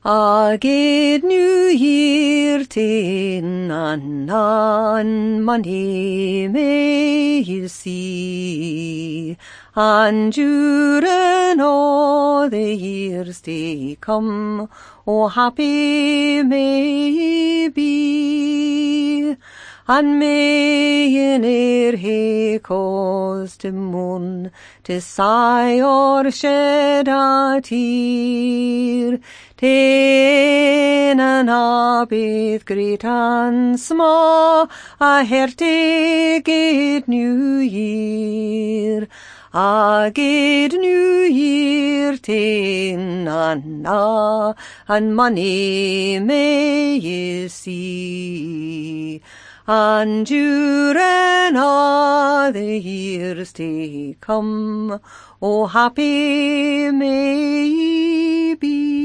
A good New Year tin an money may you see, and during all the years to come, oh happy may ye be, and may ye ne'er hae cause to mourn, to sigh or shed a tear, ta'en an abbot great and small, a hearty good New Year. A good New Year ta'en and money may ye see, and during all the years to come, oh happy may ye be.